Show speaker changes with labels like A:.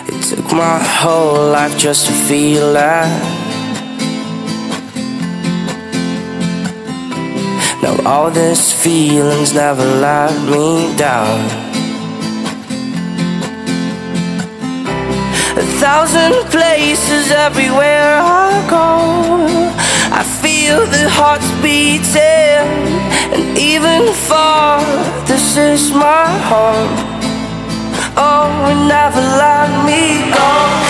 A: It took my whole life just to feel that. Now all these feelings never let me down. 1,000 places everywhere I go, I feel the hearts beating, and even far, this is my home. Oh, it never let me go.